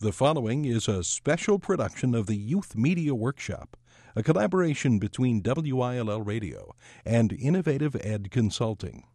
The following is a special production of the Youth Media Workshop, a collaboration between WILL Radio and Innovative Ed Consulting.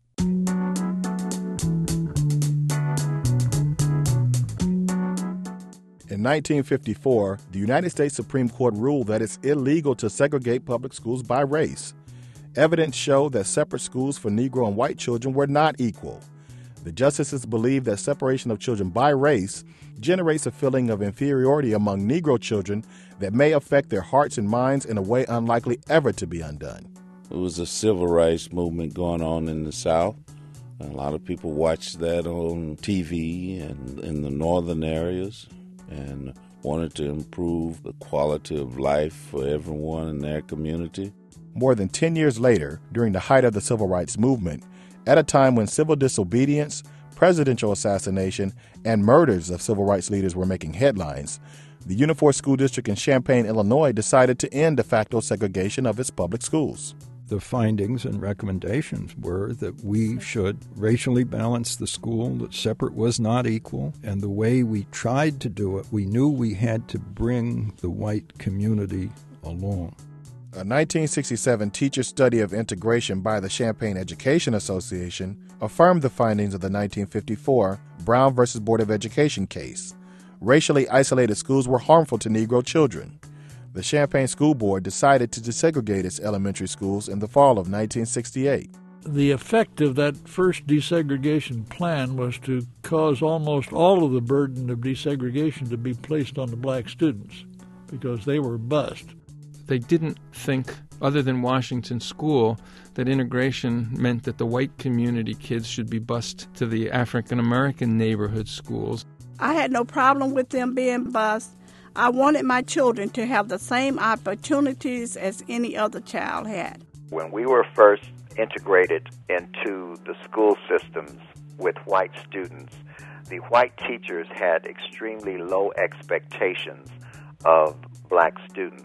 In 1954, the United States Supreme Court ruled that it's illegal to segregate public schools by race. Evidence showed that separate schools for Negro and white children were not equal. The justices believed that separation of children by race generates a feeling of inferiority among Negro children that may affect their hearts and minds in a way unlikely ever to be undone. It was a civil rights movement going on in the South. A lot of people watched that on TV and in the northern areas and wanted to improve the quality of life for everyone in their community. More than 10 years later, during the height of the civil rights movement, at a time when civil disobedience, presidential assassination, and murders of civil rights leaders were making headlines, the Unifor School District in Champaign, Illinois decided to end de facto segregation of its public schools. The findings and recommendations were that we should racially balance the school, that separate was not equal, and the way we tried to do it, we knew we had to bring the white community along. A 1967 teacher study of integration by the Champaign Education Association affirmed the findings of the 1954 Brown v. Board of Education case. Racially isolated schools were harmful to Negro children. The Champaign School Board decided to desegregate its elementary schools in the fall of 1968. The effect of that first desegregation plan was to cause almost all of the burden of desegregation to be placed on the black students because they were bused. They didn't think, other than Washington School, that integration meant that the white community kids should be bused to the African-American neighborhood schools. I had no problem with them being bused. I wanted my children to have the same opportunities as any other child had. When we were first integrated into the school systems with white students, the white teachers had extremely low expectations of black students.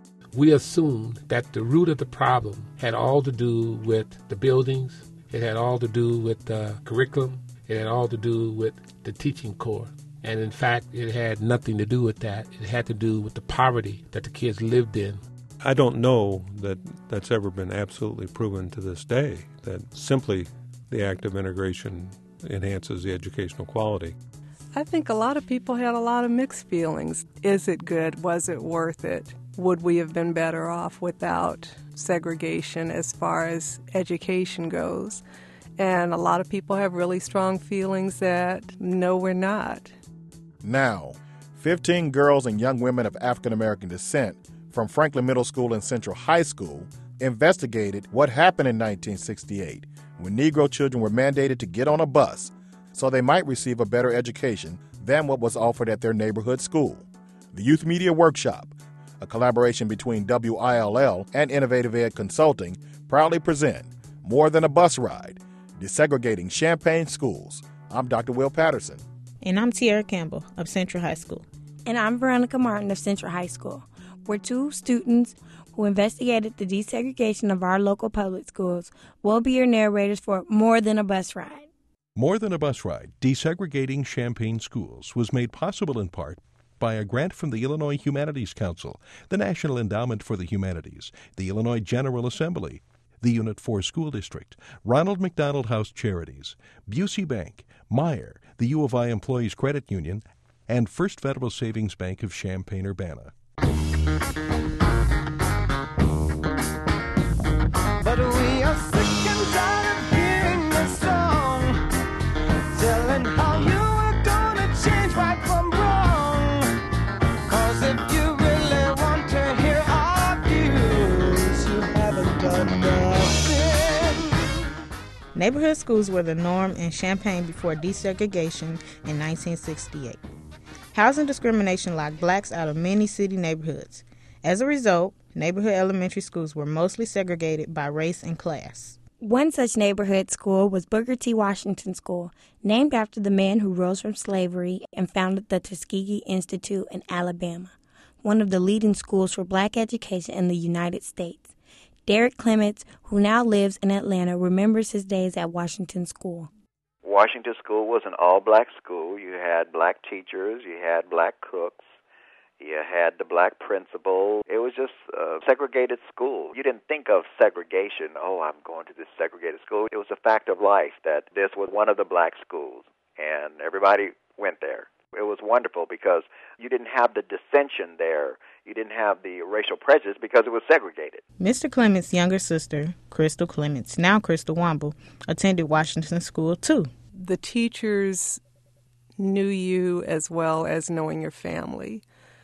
We assumed that the root of the problem had all to do with the buildings, it had all to do with the curriculum, it had all to do with the teaching core. And in fact, it had nothing to do with that. It had to do with the poverty that the kids lived in. I don't know that that's ever been absolutely proven to this day, that simply the act of integration enhances the educational quality. I think a lot of people had a lot of mixed feelings. Is it good? Was it worth it? Would we have been better off without segregation as far as education goes? And a lot of people have really strong feelings that no, we're not. Now, 15 girls and young women of African American descent from Franklin Middle School and Central High School investigated what happened in 1968 when Negro children were mandated to get on a bus so they might receive a better education than what was offered at their neighborhood school. The Youth Media Workshop, a collaboration between WILL and Innovative Ed Consulting, proudly present More Than a Bus Ride, Desegregating Champaign Schools. I'm Dr. Will Patterson. And I'm Tiara Campbell of Central High School. And I'm Veronica Martin of Central High School. We're two students who investigated the desegregation of our local public schools. We'll be your narrators for More Than a Bus Ride. More Than a Bus Ride, Desegregating Champaign Schools was made possible in part by a grant from the Illinois Humanities Council, the National Endowment for the Humanities, the Illinois General Assembly, the Unit 4 School District, Ronald McDonald House Charities, Busey Bank, Meyer, the U of I Employees Credit Union, and First Federal Savings Bank of Champaign-Urbana. But we are sick and tired of hearing this song, telling how you are gonna change right from wrong. 'Cause if you really want to hear our views, you haven't done nothing. Neighborhood schools were the norm in Champaign before desegregation in 1968. Housing discrimination locked blacks out of many city neighborhoods. As a result, neighborhood elementary schools were mostly segregated by race and class. One such neighborhood school was Booker T. Washington School, named after the man who rose from slavery and founded the Tuskegee Institute in Alabama, one of the leading schools for black education in the United States. Derek Clements, who now lives in Atlanta, remembers his days at Washington School. Washington School was an all-black school. You had black teachers, you had black cooks, you had the black principal. It was just a segregated school. You didn't think of segregation, oh, I'm going to this segregated school. It was a fact of life that this was one of the black schools, and everybody went there. It was wonderful because you didn't have the dissension there. You didn't have the racial prejudice because it was segregated. Mr. Clements' younger sister, Crystal Clements, now Crystal Womble, attended Washington School too. The teachers knew you as well as knowing your family.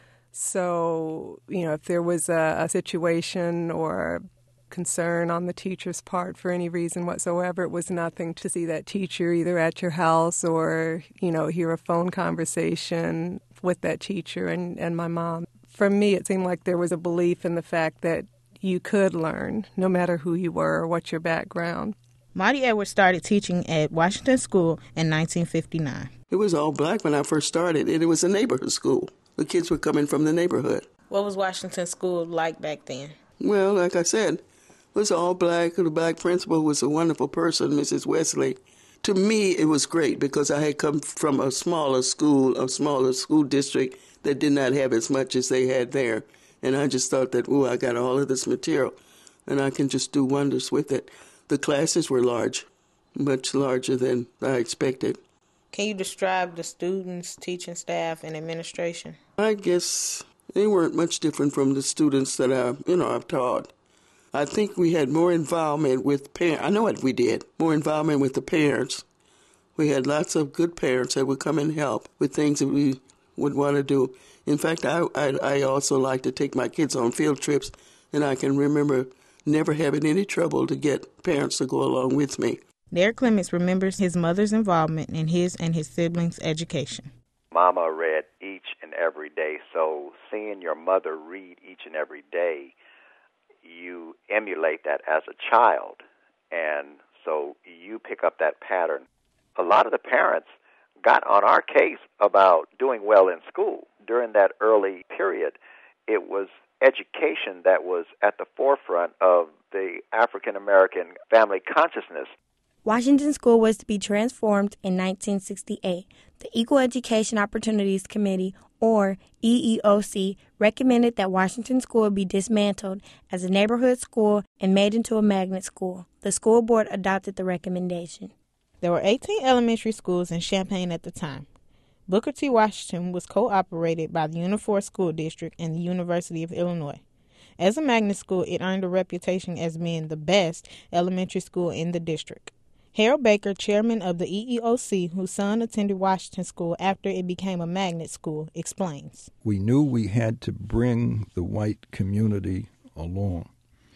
So, if there was a situation or concern on the teacher's part for any reason whatsoever, it was nothing to see that teacher either at your house or, hear a phone conversation with that teacher and my mom. For me, it seemed like there was a belief in the fact that you could learn, no matter who you were or what your background. Marty Edwards started teaching at Washington School in 1959. It was all black when I first started, and it was a neighborhood school. The kids were coming from the neighborhood. What was Washington School like back then? Well, like I said, it was all black. The black principal was a wonderful person, Mrs. Wesley. To me, it was great because I had come from a smaller school district that did not have as much as they had there. And I just thought that, I got all of this material, and I can just do wonders with it. The classes were large, much larger than I expected. Can you describe the students, teaching staff, and administration? I guess they weren't much different from the students that I've taught. I think we had more involvement with parents. I know what we did. More involvement with the parents. We had lots of good parents that would come and help with things that we would want to do. In fact, I also like to take my kids on field trips, and I can remember never having any trouble to get parents to go along with me. Derek Clements remembers his mother's involvement in his and his siblings' education. Mama read each and every day, so seeing your mother read each and every day, you emulate that as a child, and so you pick up that pattern. A lot of the parents got on our case about doing well in school. During that early period, it was education that was at the forefront of the African-American family consciousness. Washington School was to be transformed in 1968. The Equal Education Opportunities Committee, or EEOC, recommended that Washington School be dismantled as a neighborhood school and made into a magnet school. The school board adopted the recommendation. There were 18 elementary schools in Champaign at the time. Booker T. Washington was co-operated by the Unifor School District and the University of Illinois. As a magnet school, it earned a reputation as being the best elementary school in the district. Harold Baker, chairman of the EEOC, whose son attended Washington School after it became a magnet school, explains. We knew we had to bring the white community along.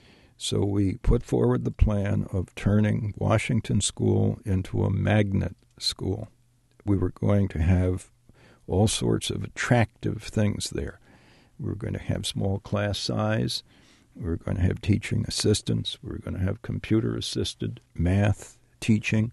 So we put forward the plan of turning Washington School into a magnet school. We were going to have all sorts of attractive things there. We were going to have small class size. We were going to have teaching assistants. We were going to have computer-assisted math teaching,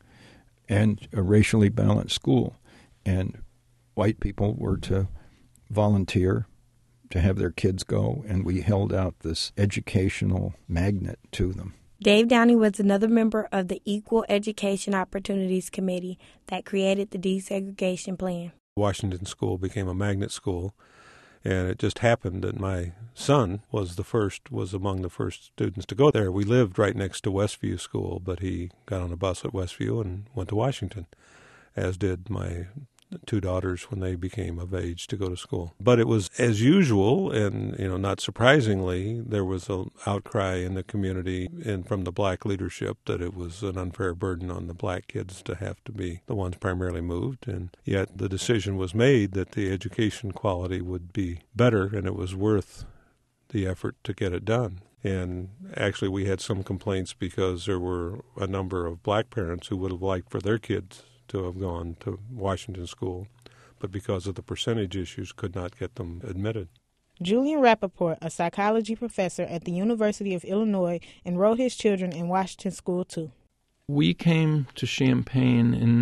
and a racially balanced school. And white people were to volunteer to have their kids go, and we held out this educational magnet to them. Dave Downey was another member of the Equal Education Opportunities Committee that created the desegregation plan. Washington School became a magnet school, and it just happened that my son was among the first students to go there. We lived right next to Westview School, but he got on a bus at Westview and went to Washington, as did my two daughters when they became of age to go to school. But it was as usual, and not surprisingly, there was an outcry in the community and from the black leadership that it was an unfair burden on the black kids to have to be the ones primarily moved. And yet the decision was made that the education quality would be better, and it was worth the effort to get it done. And actually we had some complaints because there were a number of black parents who would have liked for their kids to have gone to Washington School, but because of the percentage issues could not get them admitted. Julian Rappaport, a psychology professor at the University of Illinois, enrolled his children in Washington School too. We came to Champaign in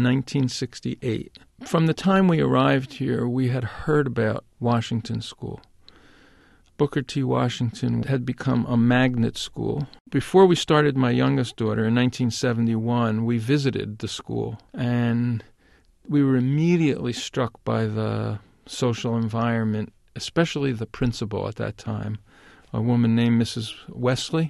1968. From the time we arrived here, we had heard about Washington School. Booker T. Washington had become a magnet school. Before we started my youngest daughter in 1971, we visited the school, and we were immediately struck by the social environment, especially the principal at that time, a woman named Mrs. Wesley,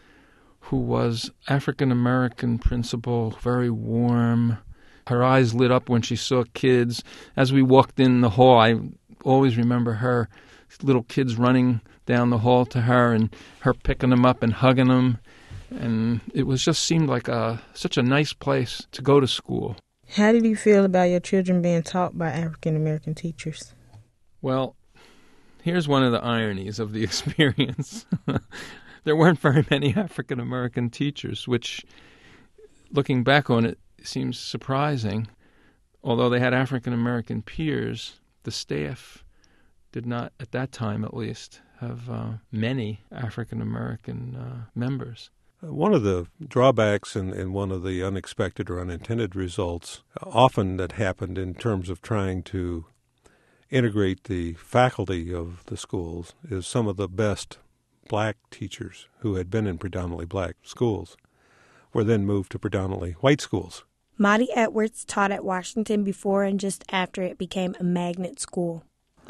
who was African-American principal, very warm. Her eyes lit up when she saw kids. As we walked in the hall, I always remember her little kids running down the hall to her and her picking them up and hugging them. And it was just seemed like such a nice place to go to school. How did you feel about your children being taught by African-American teachers? Well, here's one of the ironies of the experience. There weren't very many African-American teachers, which, looking back on it, seems surprising. Although they had African-American peers, the staff did not, at that time at least, have many African-American members. One of the drawbacks and one of the unexpected or unintended results often that happened in terms of trying to integrate the faculty of the schools is some of the best black teachers who had been in predominantly black schools were then moved to predominantly white schools. Maudie Edwards taught at Washington before and just after it became a magnet school.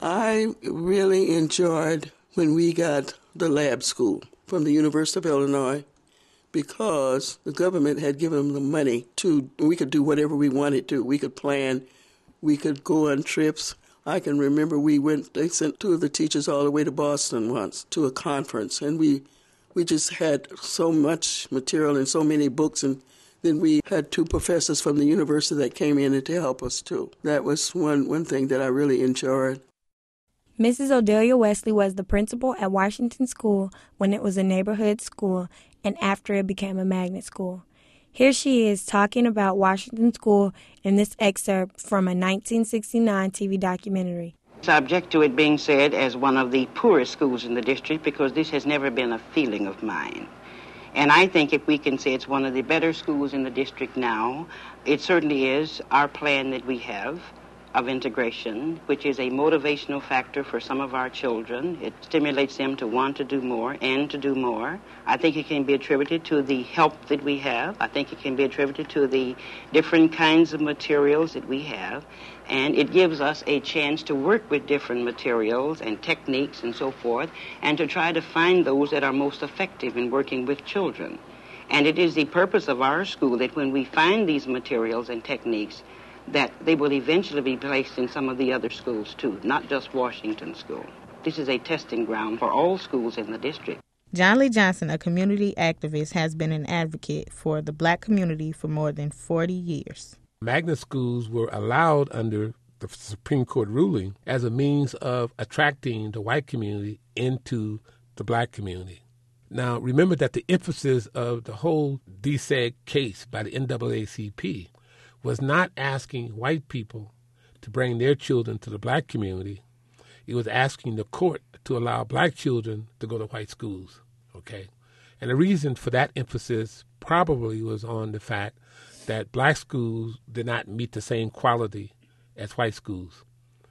I really enjoyed when we got the lab school from the University of Illinois because the government had given them the money we could do whatever we wanted to. We could plan, we could go on trips. I can remember they sent two of the teachers all the way to Boston once to a conference, and we just had so much material and so many books, and then we had two professors from the university that came in to help us too. That was one thing that I really enjoyed. Mrs. Odelia Wesley was the principal at Washington School when it was a neighborhood school and after it became a magnet school. Here she is talking about Washington School in this excerpt from a 1969 TV documentary. I object to it being said as one of the poorest schools in the district because this has never been a feeling of mine. And I think if we can say it's one of the better schools in the district now, it certainly is our plan that we have of integration, which is a motivational factor for some of our children. It stimulates them to want to do more and to do more. I think it can be attributed to the help that we have. I think it can be attributed to the different kinds of materials that we have. And it gives us a chance to work with different materials and techniques and so forth, and to try to find those that are most effective in working with children. And it is the purpose of our school that when we find these materials and techniques, that they will eventually be placed in some of the other schools too, not just Washington School. This is a testing ground for all schools in the district. John Lee Johnson, a community activist, has been an advocate for the black community for more than 40 years. Magnet schools were allowed under the Supreme Court ruling as a means of attracting the white community into the black community. Now, remember that the emphasis of the whole DSEG case by the NAACP was not asking white people to bring their children to the black community. It was asking the court to allow black children to go to white schools, okay? And the reason for that emphasis probably was on the fact that black schools did not meet the same quality as white schools.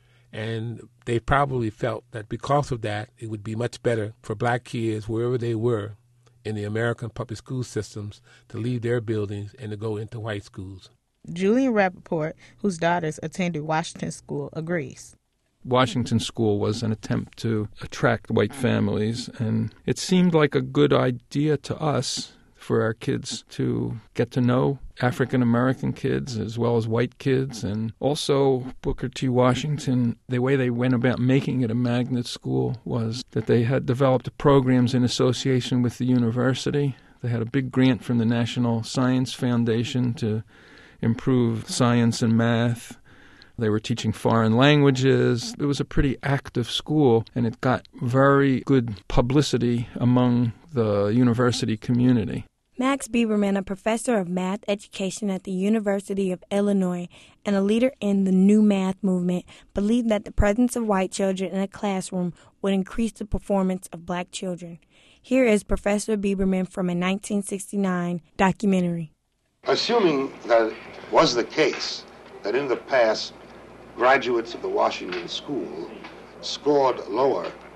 And they probably felt that because of that, it would be much better for black kids, wherever they were in the American public school systems, to leave their buildings and to go into white schools. Julian Rappaport, whose daughters attended Washington School, agrees. Washington School was an attempt to attract white families, and it seemed like a good idea to us for our kids to get to know African-American kids as well as white kids. And also Booker T. Washington, the way they went about making it a magnet school was that they had developed programs in association with the university. They had a big grant from the National Science Foundation to improve science and math. They were teaching foreign languages. It was a pretty active school, and it got very good publicity among the university community. Max Biberman, a professor of math education at the University of Illinois and a leader in the New Math movement, believed that the presence of white children in a classroom would increase the performance of black children. Here is Professor Biberman from a 1969 documentary. Assuming that it was the case that in the past graduates of the Washington School scored lower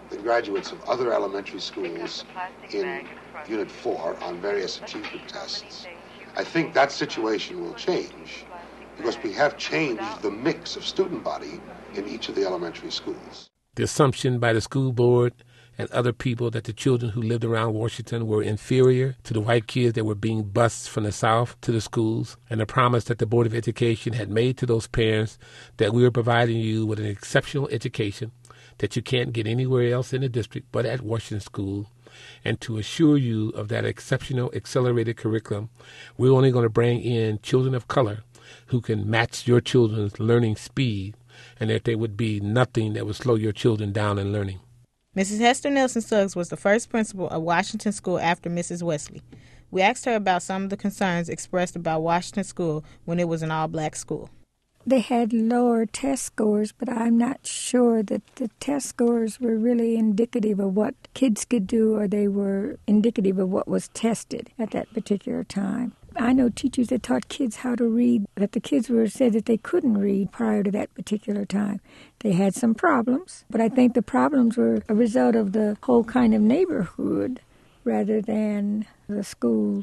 the graduates of other elementary schools in Unit 4 on various achievement tests. I think that situation will change because we have changed the mix of student body in each of the elementary schools. The assumption by the school board and other people that the children who lived around Washington were inferior to the white kids that were being bused from the South to the schools, and the promise that the Board of Education had made to those parents that we were providing you with an exceptional education that you can't get anywhere else in the district but at Washington School, and to assure you of that exceptional accelerated curriculum, we're only going to bring in children of color who can match your children's learning speed, and that there would be nothing that would slow your children down in learning. Mrs. Hester Nelson Suggs was the first principal of Washington School after Mrs. Wesley. We asked her about some of the concerns expressed about Washington School when it was an all-black school. They had lower test scores, but I'm not sure that the test scores were really indicative of what kids could do, or they were indicative of what was tested at that particular time. I know teachers that taught kids how to read, that the kids were said that they couldn't read prior to that particular time. They had some problems, but I think the problems were a result of the whole kind of neighborhood rather than the school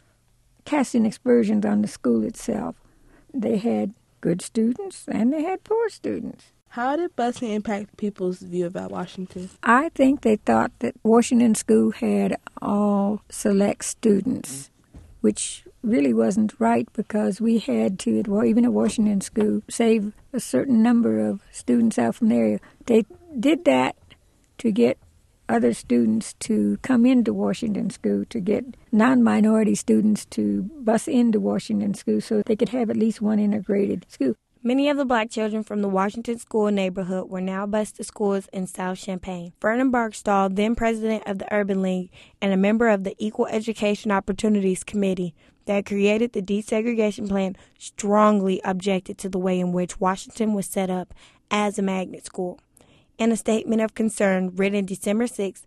casting aspersions on the school itself. They had good students and they had poor students. How did busing impact people's view about Washington? I think they thought that Washington School had all select students, which really wasn't right because we had to, even at Washington School, save a certain number of students out from the area. They did that to get other students to come into Washington School, to get non-minority students to bus into Washington School so they could have at least one integrated school. Many of the black children from the Washington School neighborhood were now bused to schools in South Champaign. Vernon Barksdall, then president of the Urban League and a member of the Equal Education Opportunities Committee that created the desegregation plan, strongly objected to the way in which Washington was set up as a magnet school. In a statement of concern written December 6,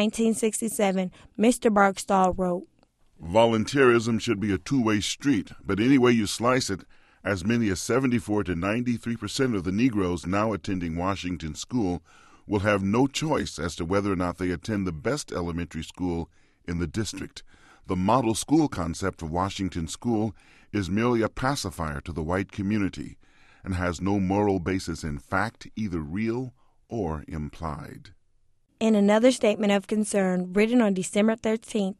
1967, Mr. Barksdall wrote, "Volunteerism should be a two-way street, but any way you slice it, as many as 74 to 93% of the Negroes now attending Washington School will have no choice as to whether or not they attend the best elementary school in the district. The model school concept of Washington School is merely a pacifier to the white community and has no moral basis in fact, either real or implied." In another statement of concern written on December 13,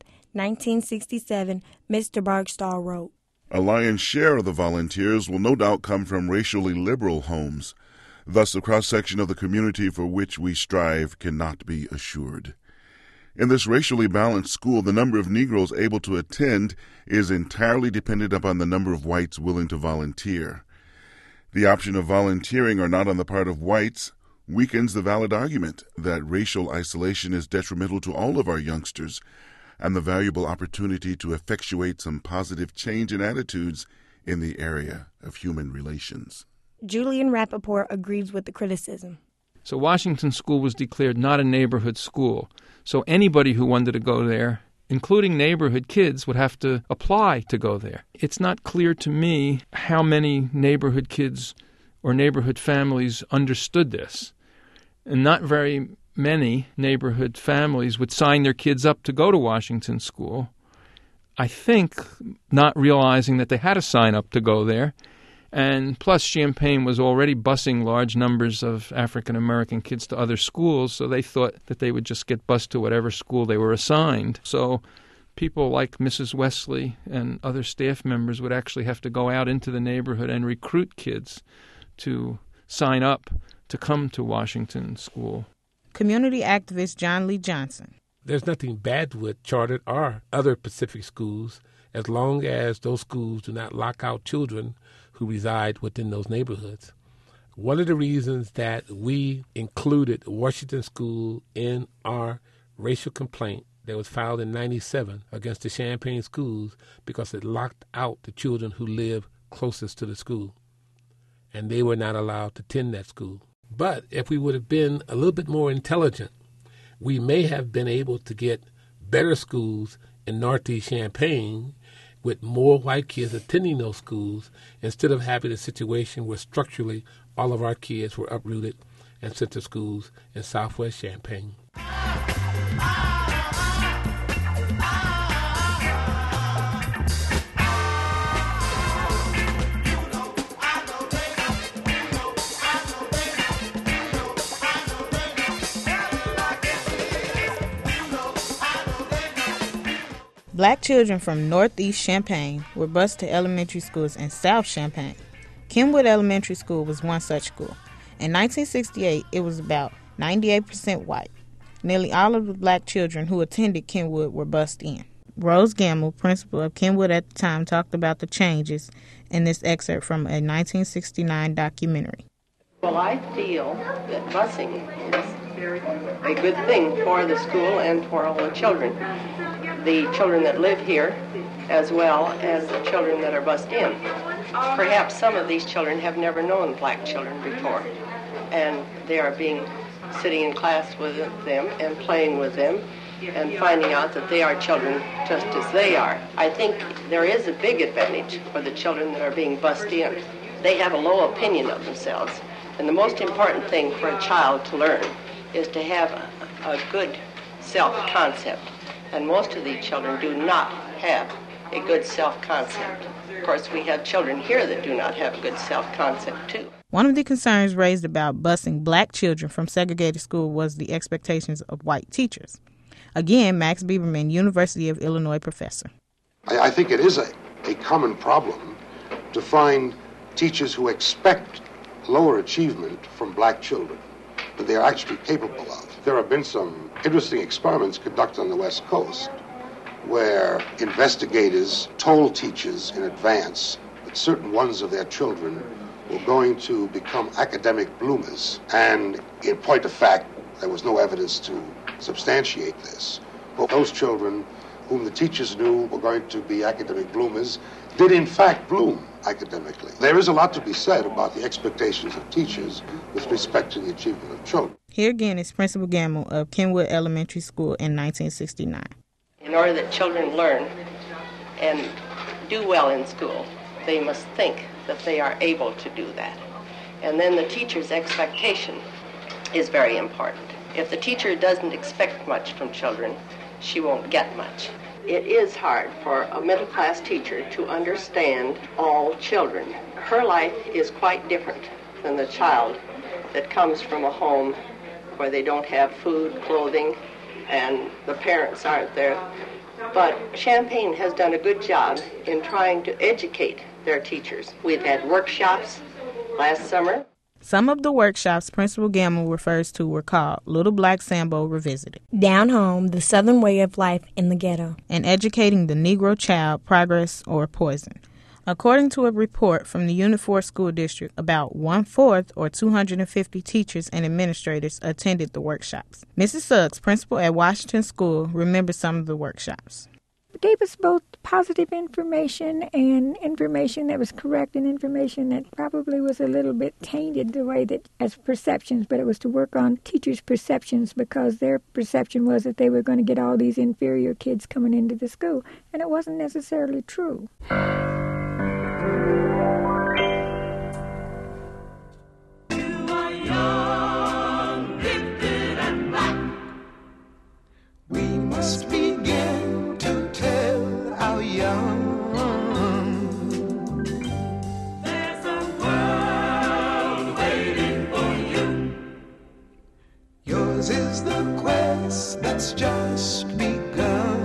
1967, Mr. Barksdall wrote, "A lion's share of the volunteers will no doubt come from racially liberal homes. Thus, the cross-section of the community for which we strive cannot be assured. In this racially balanced school, the number of Negroes able to attend is entirely dependent upon the number of whites willing to volunteer. The option of volunteering or not on the part of whites weakens the valid argument that racial isolation is detrimental to all of our youngsters and the valuable opportunity to effectuate some positive change in attitudes in the area of human relations." Julian Rappaport agrees with the criticism. So Washington School was declared not a neighborhood school. So anybody who wanted to go there, including neighborhood kids, would have to apply to go there. It's not clear to me how many neighborhood kids or neighborhood families understood this. And not very many neighborhood families would sign their kids up to go to Washington School, I think not realizing that they had to sign up to go there. And plus, Champaign was already busing large numbers of African-American kids to other schools, so they thought that they would just get bused to whatever school they were assigned. So people like Mrs. Wesley and other staff members would actually have to go out into the neighborhood and recruit kids to sign up to come to Washington School. Community activist John Lee Johnson. There's nothing bad with chartered or other Pacific schools as long as those schools do not lock out children who reside within those neighborhoods. One of the reasons that we included Washington School in our racial complaint that was filed in 97 against the Champaign schools because it locked out the children who live closest to the school, and they were not allowed to attend that school. But if we would have been a little bit more intelligent, we may have been able to get better schools in Northeast Champaign with more white kids attending those schools instead of having a situation where structurally all of our kids were uprooted and sent to schools in Southwest Champaign. Black children from Northeast Champaign were bused to elementary schools in South Champaign. Kenwood Elementary School was one such school. In 1968, it was about 98% white. Nearly all of the black children who attended Kenwood were bused in. Rose Gamble, principal of Kenwood at the time, talked about the changes in this excerpt from a 1969 documentary. Well, I feel that busing is a good thing for the school and for all the children. The children that live here as well as the children that are bused in. Perhaps some of these children have never known black children before, and they are sitting in class with them and playing with them and finding out that they are children just as they are. I think there is a big advantage for the children that are being bused in. They have a low opinion of themselves, and the most important thing for a child to learn is to have a good self-concept. And most of these children do not have a good self-concept. Of course, we have children here that do not have a good self-concept, too. One of the concerns raised about busing black children from segregated school was the expectations of white teachers. Again, Max Bieberman, University of Illinois professor. I think it is a common problem to find teachers who expect lower achievement from black children than they are actually capable of. There have been some interesting experiments conducted on the West Coast where investigators told teachers in advance that certain ones of their children were going to become academic bloomers. And in point of fact, there was no evidence to substantiate this. But those children whom the teachers knew were going to be academic bloomers did in fact bloom academically. There is a lot to be said about the expectations of teachers with respect to the achievement of children. Here again is Principal Gamble of Kenwood Elementary School in 1969. In order that children learn and do well in school, they must think that they are able to do that. And then the teacher's expectation is very important. If the teacher doesn't expect much from children, she won't get much. It is hard for a middle-class teacher to understand all children. Her life is quite different than the child that comes from a home where they don't have food, clothing, and the parents aren't there. But Champaign has done a good job in trying to educate their teachers. We've had workshops last summer. Some of the workshops Principal Gamble refers to were called Little Black Sambo Revisited, Down Home, The Southern Way of Life in the Ghetto, and Educating the Negro Child, Progress or Poison. According to a report from the Unit 4 School District, about 1/4 or 250 teachers and administrators attended the workshops. Mrs. Suggs, principal at Washington School, remembers some of the workshops. It gave us both positive information and information that was correct and information that probably was a little bit tainted the way that as perceptions, but it was to work on teachers' perceptions because their perception was that they were going to get all these inferior kids coming into the school, and it wasn't necessarily true. We must begin to tell our young. There's a world waiting for you. Yours is the quest that's just begun.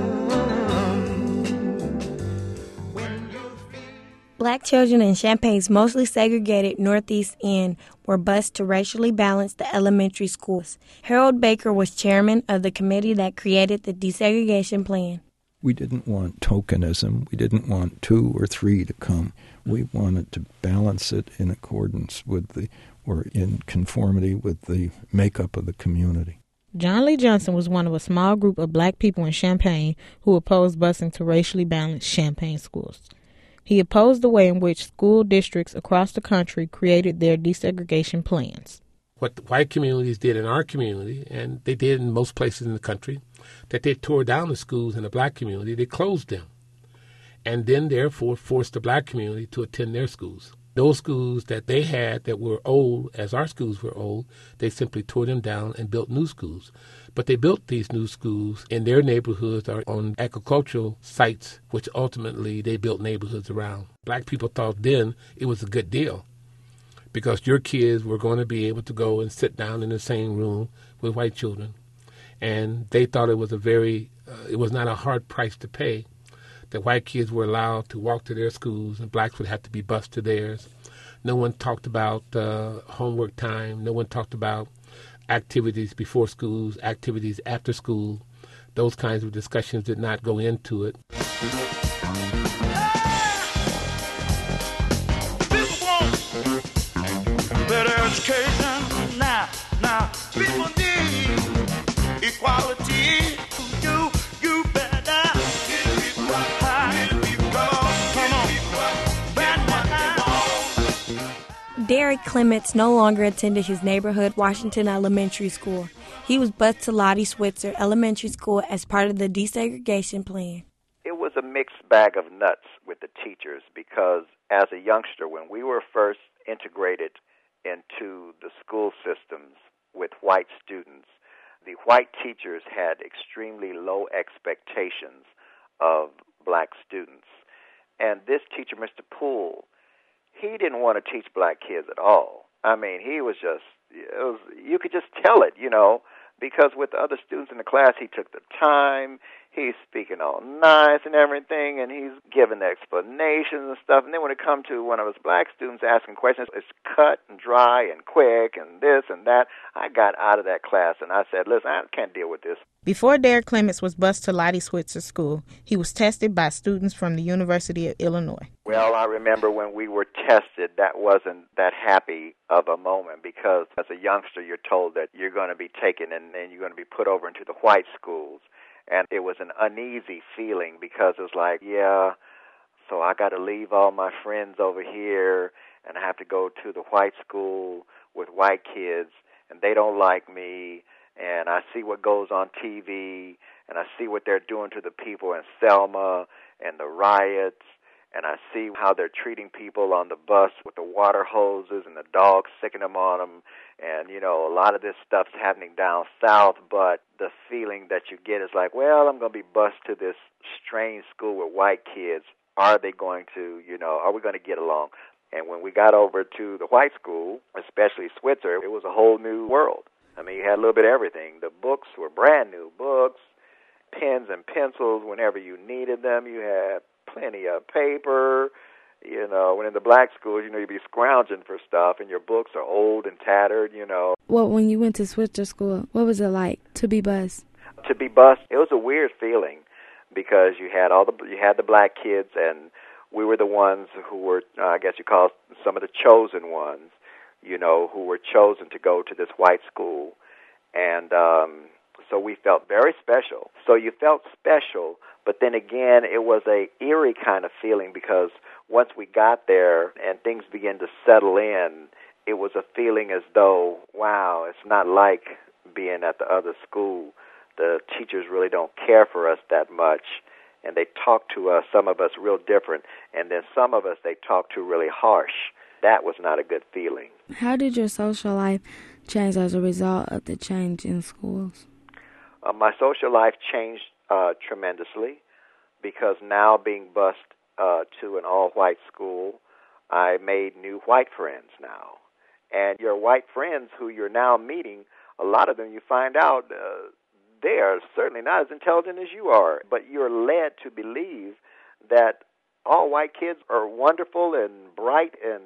Black children in Champaign's mostly segregated Northeast End were bused to racially balance the elementary schools. Harold Baker was chairman of the committee that created the desegregation plan. We didn't want tokenism. We didn't want 2 or 3 to come. We wanted to balance it in accordance with or in conformity with the makeup of the community. John Lee Johnson was one of a small group of black people in Champaign who opposed busing to racially balanced Champaign schools. He opposed the way in which school districts across the country created their desegregation plans. What the white communities did in our community, and they did in most places in the country, that they tore down the schools in the black community, they closed them, and then therefore forced the black community to attend their schools. Those schools that they had that were old, as our schools were old, they simply tore them down and built new schools. But they built these new schools in their neighborhoods or on agricultural sites, which ultimately they built neighborhoods around. Black people thought then it was a good deal because your kids were going to be able to go and sit down in the same room with white children. And they thought it was it was not a hard price to pay that white kids were allowed to walk to their schools and blacks would have to be bused to theirs. No one talked about homework time. No one talked about activities before schools, activities after school. Those kinds of discussions did not go into it. People want better education now. People need equality. You better get people high. Come on. Derek Clements no longer attended his neighborhood Washington Elementary School. He was bused to Lottie Switzer Elementary School as part of the desegregation plan. It was a mixed bag of nuts with the teachers because as a youngster, when we were first integrated into the school systems with white students, the white teachers had extremely low expectations of black students. And this teacher, Mr. Poole, he didn't want to teach black kids at all. I mean, he was just, you could just tell it, because with the other students in the class, he took the time, he's speaking all nice and everything, and he's giving the explanations and stuff. And then when it comes to one of his black students asking questions, it's cut and dry and quick and this and that. I got out of that class and I said, listen, I can't deal with this. Before Derek Clements was bused to Lottie Switzer School, he was tested by students from the University of Illinois. Well, I remember when we were tested, that wasn't that happy of a moment because as a youngster, you're told that you're going to be taken and then you're going to be put over into the white schools. And it was an uneasy feeling because it was like, so I got to leave all my friends over here and I have to go to the white school with white kids and they don't like me. And I see what goes on TV, and I see what they're doing to the people in Selma and the riots, and I see how they're treating people on the bus with the water hoses and the dogs sicking them on them. And, a lot of this stuff's happening down south, but the feeling that you get is like, well, I'm going to be bused to this strange school with white kids. Are they going to, are we going to get along? And when we got over to the white school, especially Switzer, it was a whole new world. I mean, you had a little bit of everything. The books were brand new books, pens and pencils whenever you needed them. You had plenty of paper. When in the black schools, you'd be scrounging for stuff, and your books are old and tattered, Well, when you went to Switzer School, what was it like to be bused? To be bused, it was a weird feeling because you had the black kids, and we were the ones who were, I guess you call some of the chosen ones. Who were chosen to go to this white school. And so we felt very special. So you felt special, but then again, it was a eerie kind of feeling because once we got there and things began to settle in, it was a feeling as though, wow, it's not like being at the other school. The teachers really don't care for us that much, and they talk to us, some of us, real different, and then some of us they talk to really harsh. That was not a good feeling. How did your social life change as a result of the change in schools? My social life changed tremendously because now being bused to an all-white school, I made new white friends now. And your white friends who you're now meeting, a lot of them you find out they are certainly not as intelligent as you are, but you're led to believe that all white kids are wonderful and bright and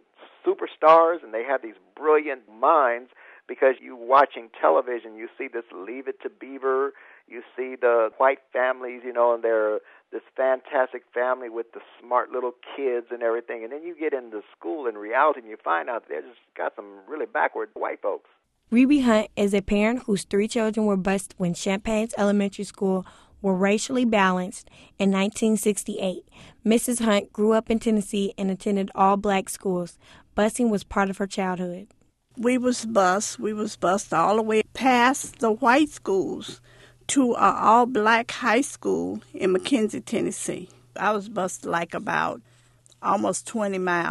superstars, and they have these brilliant minds because you watching television, you see this Leave It to Beaver, you see the white families, and they're this fantastic family with the smart little kids and everything, and then you get into school in reality and you find out they just got some really backward white folks. Rebe Hunt is a parent whose 3 children were bused when Champaign's elementary school were racially balanced in 1968. Mrs. Hunt grew up in Tennessee and attended all-black schools. Busing was part of her childhood. We was bused all the way past the white schools to an all-black high school in McKenzie, Tennessee. I was bused like about almost 20 miles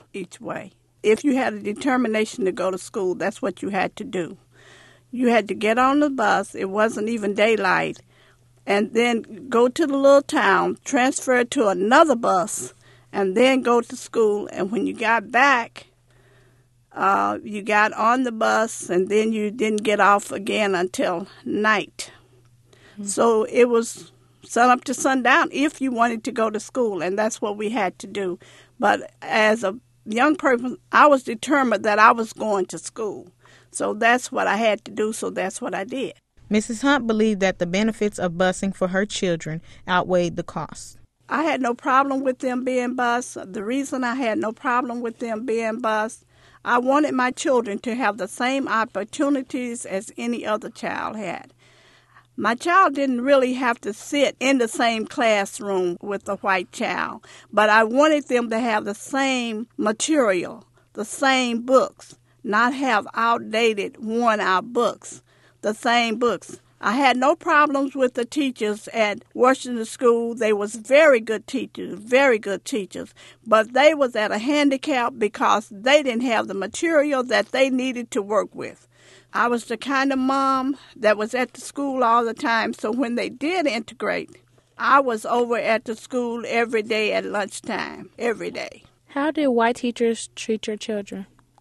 each way. If you had a determination to go to school, that's what you had to do. You had to get on the bus. It wasn't even daylight. And then go to the little town, transfer to another bus, and then go to school. And when you got back, you got on the bus, and then you didn't get off again until night. Mm-hmm. So it was sun up to sundown if you wanted to go to school, and that's what we had to do. But as a young person, I was determined that I was going to school. So that's what I had to do, so that's what I did. Mrs. Hunt believed that the benefits of busing for her children outweighed the costs. I had no problem with them being bused. The reason I had no problem with them being bused, I wanted my children to have the same opportunities as any other child had. My child didn't really have to sit in the same classroom with the white child, but I wanted them to have the same material, the same books, not have outdated, worn-out books, the same books. I had no problems with the teachers at Washington School. They was very good teachers, but they was at a handicap because they didn't have the material that they needed to work with. I was the kind of mom that was at the school all the time, so when they did integrate, I was over at the school every day at lunchtime, every day. How did white teachers treat your children?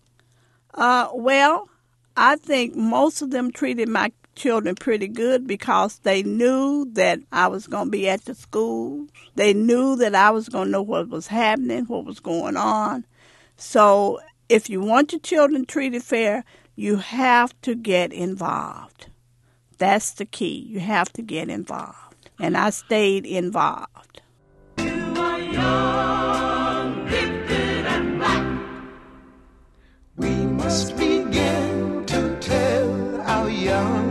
Well, I think most of them treated my children pretty good because they knew that I was going to be at the school. They knew that I was going to know what was happening, what was going on. So if you want your children treated fair, you have to get involved. That's the key. You have to get involved. And I stayed involved. You are young, gifted, and black. We must begin to tell our young.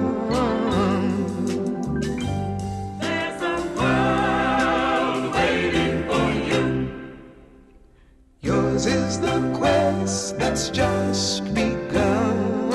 There's a world waiting for you. Yours is the quest that's just begun.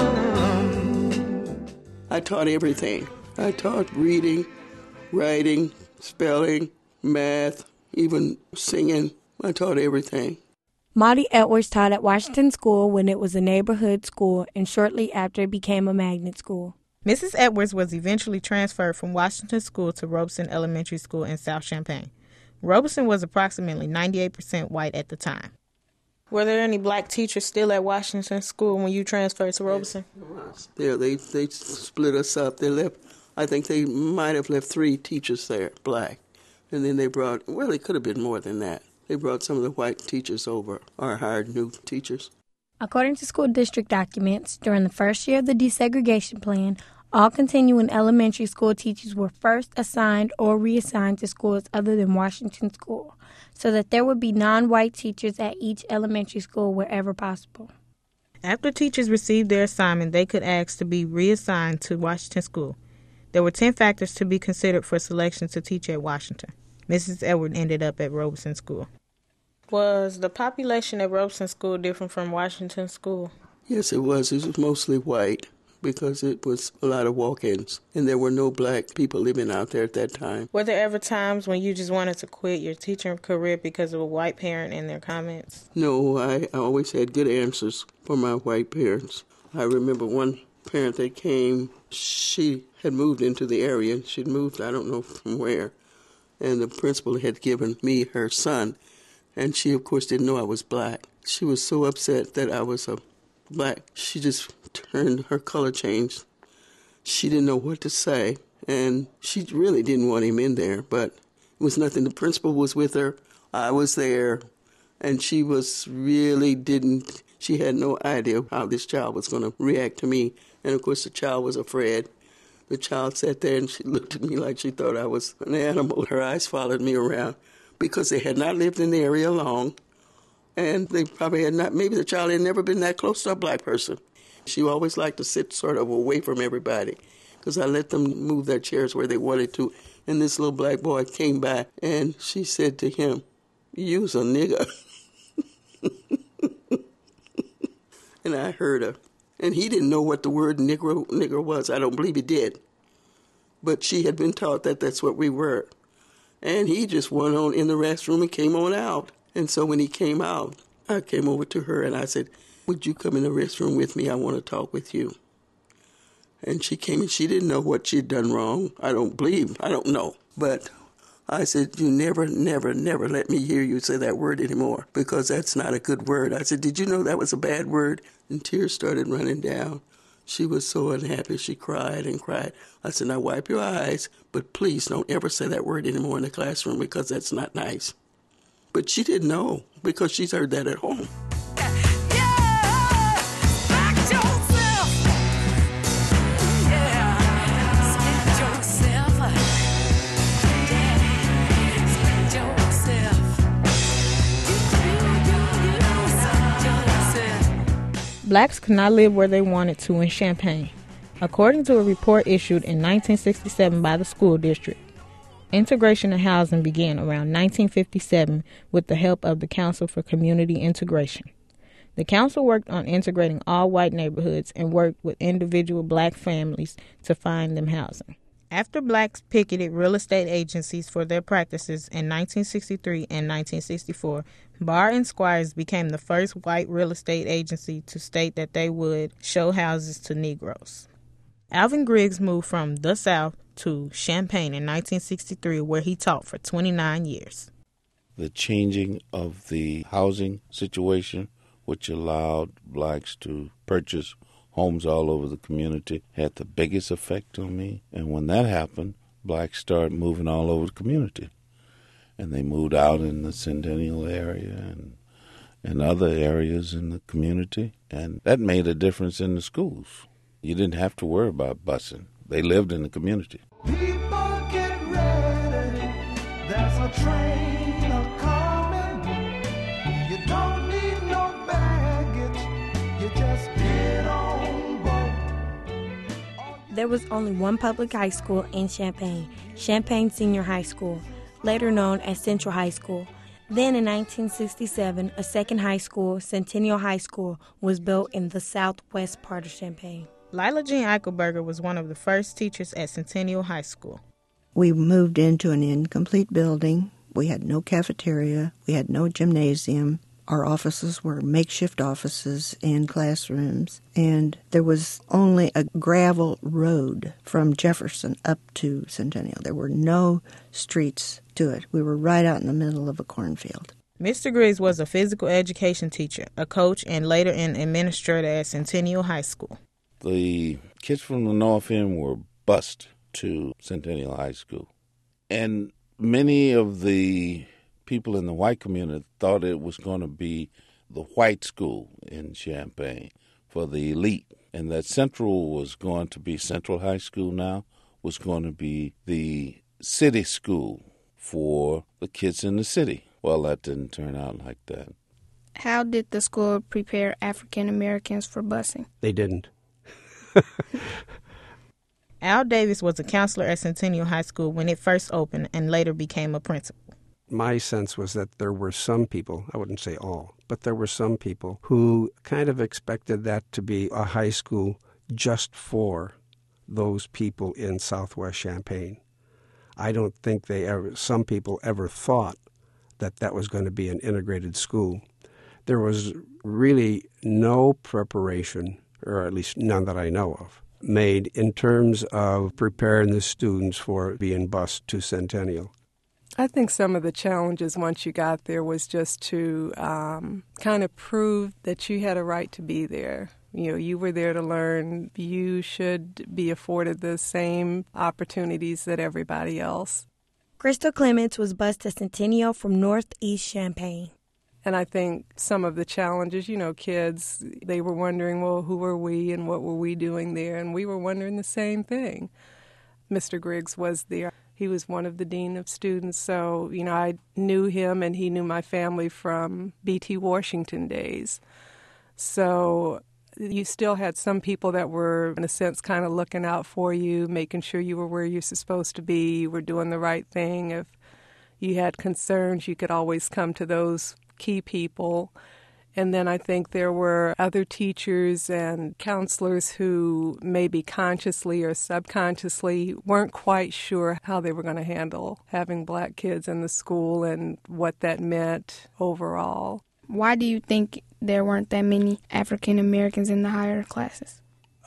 I taught everything. I taught reading, writing, spelling, math, even singing. I taught everything. Maudie Edwards taught at Washington School when it was a neighborhood school and shortly after it became a magnet school. Mrs. Edwards was eventually transferred from Washington School to Robeson Elementary School in South Champaign. Robeson was approximately 98% white at the time. Were there any black teachers still at Washington School when you transferred to Robeson? Yeah, they split us up. They left, I think they might have left 3 teachers there, black. And then they brought, well, it could have been more than that. They brought some of the white teachers over, or hired new teachers. According to school district documents, during the first year of the desegregation plan, all continuing elementary school teachers were first assigned or reassigned to schools other than Washington School, so that there would be non-white teachers at each elementary school wherever possible. After teachers received their assignment, they could ask to be reassigned to Washington School. There were 10 factors to be considered for selection to teach at Washington. Mrs. Edward ended up at Robeson School. Was the population at Robeson School different from Washington School? Yes, it was. It was mostly white because it was a lot of walk-ins, and there were no black people living out there at that time. Were there ever times when you just wanted to quit your teaching career because of a white parent and their comments? No, I always had good answers for my white parents. I remember one parent that came, she had moved into the area. She'd moved, I don't know from where, and the principal had given me her son, and she, of course, didn't know I was black. She was so upset that I was a black. She just turned, her color changed. She didn't know what to say, and she really didn't want him in there, but it was nothing. The principal was with her. I was there, and she was really didn't, she had no idea how this child was going to react to me. And, of course, the child was afraid. The child sat there, and she looked at me like she thought I was an animal. Her eyes followed me around because they had not lived in the area long, and they probably had not, maybe the child had never been that close to a black person. She always liked to sit sort of away from everybody because I let them move their chairs where they wanted to. And this little black boy came by, and she said to him, "You's a nigger." And I heard her. And he didn't know what the word nigger was. I don't believe he did. But she had been taught that that's what we were. And he just went on in the restroom and came on out. And so when he came out, I came over to her and I said, would you come in the restroom with me? I want to talk with you. And she came and she didn't know what she'd done wrong. I don't know. But I said, you never let me hear you say that word anymore, because that's not a good word. I said, did you know that was a bad word? And tears started running down. She was so unhappy. She cried and cried. I said, now wipe your eyes, but please don't ever say that word anymore in the classroom, because that's not nice. But she didn't know, because she's heard that at home. Blacks could not live where they wanted to in Champaign. According to a report issued in 1967 by the school district, integration of housing began around 1957 with the help of the Council for Community Integration. The council worked on integrating all white neighborhoods and worked with individual black families to find them housing. After blacks picketed real estate agencies for their practices in 1963 and 1964, Barr and Squires became the first white real estate agency to state that they would show houses to Negroes. Alvin Griggs moved from the South to Champaign in 1963, where he taught for 29 years. The changing of the housing situation, which allowed blacks to purchase homes all over the community, had the biggest effect on me. And when that happened, blacks started moving all over the community. And they moved out in the Centennial area and other areas in the community. And that made a difference in the schools. You didn't have to worry about busing. They lived in the community. People get ready, there's a train a-coming. You don't need no baggage, you just get on board. There was only one public high school in Champaign, Champaign Senior High School, later known as Central High School. Then in 1967, a second high school, Centennial High School, was built in the southwest part of Champaign. Lila Jean Eichelberger was one of the first teachers at Centennial High School. We moved into an incomplete building. We had no cafeteria. We had no gymnasium. Our offices were makeshift offices and classrooms. And there was only a gravel road from Jefferson up to Centennial. There were no streets to it. We were right out in the middle of a cornfield. Mr. Griggs was a physical education teacher, a coach, and later an administrator at Centennial High School. The kids from the North End were bused to Centennial High School. And many of the people in the white community thought it was going to be the white school in Champaign for the elite, and that Central was going to be, Central High School now, was going to be the city school for the kids in the city. Well, that didn't turn out like that. How did the school prepare African Americans for busing? They didn't. Al Davis was a counselor at Centennial High School when it first opened and later became a principal. My sense was that there were some people, I wouldn't say all, but there were some people who kind of expected that to be a high school just for those people in Southwest Champaign. I don't think some people ever thought that that was going to be an integrated school. There was really no preparation, or at least none that I know of, made in terms of preparing the students for being bused to Centennial. I think some of the challenges once you got there was just to kind of prove that you had a right to be there. You know, you were there to learn. You should be afforded the same opportunities that everybody else. Crystal Clements was bused to Centennial from Northeast Champaign. And I think some of the challenges, kids, they were wondering, well, who were we and what were we doing there? And we were wondering the same thing. Mr. Griggs was there. He was one of the dean of students, so, I knew him and he knew my family from B.T. Washington days. So you still had some people that were, in a sense, kind of looking out for you, making sure you were where you're supposed to be, you were doing the right thing. If you had concerns, you could always come to those key people. And then I think there were other teachers and counselors who maybe consciously or subconsciously weren't quite sure how they were going to handle having black kids in the school and what that meant overall. Why do you think there weren't that many African Americans in the higher classes?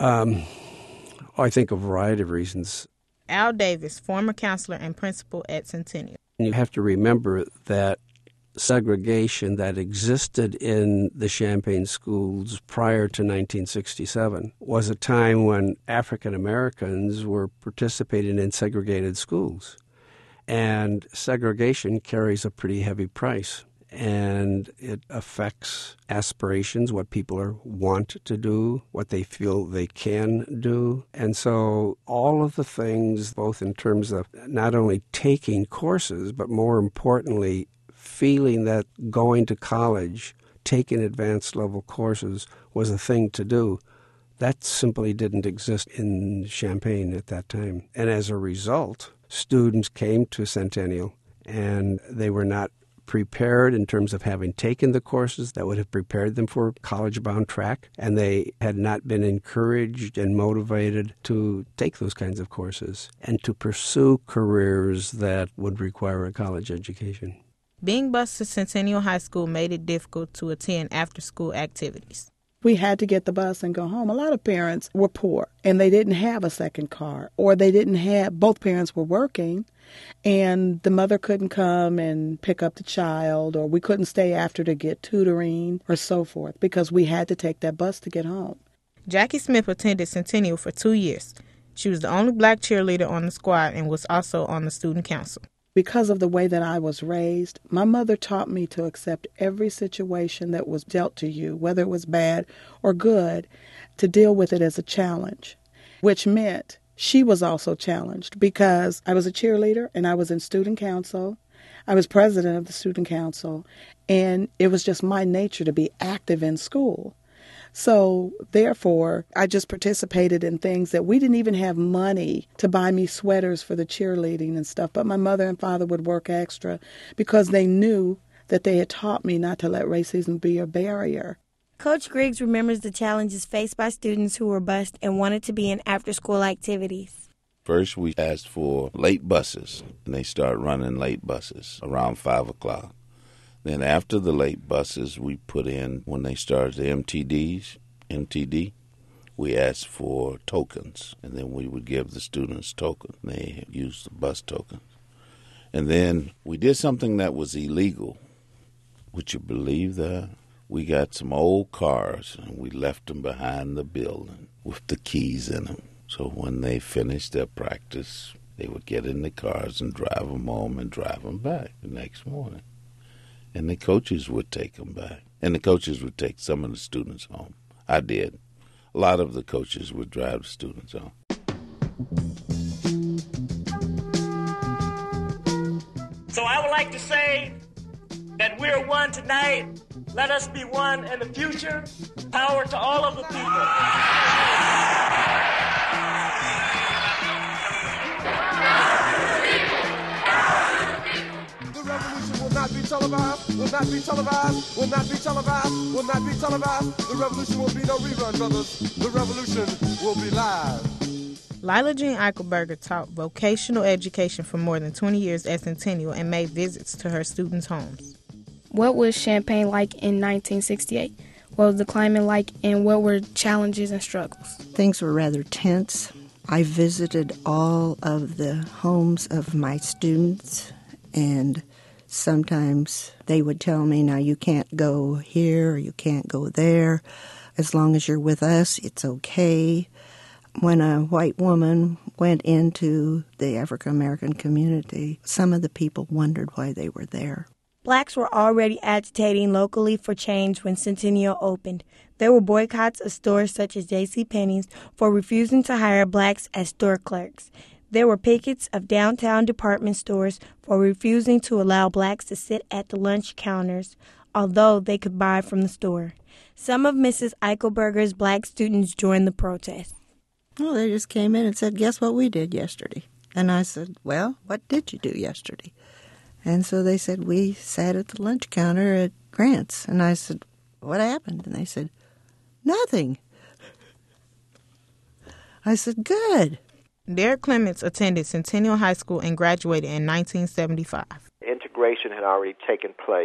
I think a variety of reasons. Al Davis, former counselor and principal at Centennial. You have to remember that segregation that existed in the Champaign schools prior to 1967 was a time when African Americans were participating in segregated schools. And segregation carries a pretty heavy price. And it affects aspirations, what people want to do, what they feel they can do. And so all of the things, both in terms of not only taking courses, but more importantly, feeling that going to college, taking advanced level courses was a thing to do, that simply didn't exist in Champaign at that time. And as a result, students came to Centennial and they were not prepared in terms of having taken the courses that would have prepared them for college-bound track, and they had not been encouraged and motivated to take those kinds of courses and to pursue careers that would require a college education. Being bused to Centennial High School made it difficult to attend after-school activities. We had to get the bus and go home. A lot of parents were poor, and they didn't have a second car, or they didn't have, both parents were working, and the mother couldn't come and pick up the child, or we couldn't stay after to get tutoring or so forth, because we had to take that bus to get home. Jackie Smith attended Centennial for 2 years. She was the only black cheerleader on the squad and was also on the student council. Because of the way that I was raised, my mother taught me to accept every situation that was dealt to you, whether it was bad or good, to deal with it as a challenge, which meant she was also challenged because I was a cheerleader and I was in student council. I was president of the student council, and it was just my nature to be active in school. So, therefore, I just participated in things that we didn't even have money to buy me sweaters for the cheerleading and stuff. But my mother and father would work extra because they knew that they had taught me not to let racism be a barrier. Coach Griggs remembers the challenges faced by students who were bused and wanted to be in after-school activities. First, we asked for late buses, and they started running late buses around 5 o'clock. Then after the late buses, we put in, when they started the MTD, we asked for tokens, and then we would give the students tokens. They used the bus tokens. And then we did something that was illegal. Would you believe that? We got some old cars, and we left them behind the building with the keys in them. So when they finished their practice, they would get in the cars and drive them home and drive them back the next morning. And the coaches would take them back. And the coaches would take some of the students home. I did. A lot of the coaches would drive the students home. So I would like to say that we're one tonight. Let us be one in the future. Power to all of the people. Will not be televised, will not be televised, will not be televised, will not be televised. The revolution will be no rerun, brothers. The revolution will be live. Lila Jean Eichelberger taught vocational education for more than 20 years at Centennial and made visits to her students' homes. What was Champaign like in 1968? What was the climate like, and what were challenges and struggles? Things were rather tense. I visited all of the homes of my students, and sometimes they would tell me, now you can't go here or you can't go there. As long as you're with us, it's okay. When a white woman went into the African American community, some of the people wondered why they were there. Blacks were already agitating locally for change when Centennial opened. There were boycotts of stores such as JCPenney's for refusing to hire blacks as store clerks. There were pickets of downtown department stores for refusing to allow blacks to sit at the lunch counters, although they could buy from the store. Some of Mrs. Eichelberger's black students joined the protest. Well, they just came in and said, guess what we did yesterday? And I said, well, what did you do yesterday? And so they said, we sat at the lunch counter at Grant's. And I said, what happened? And they said, nothing. I said, good. Derek Clements attended Centennial High School and graduated in 1975. Integration had already taken place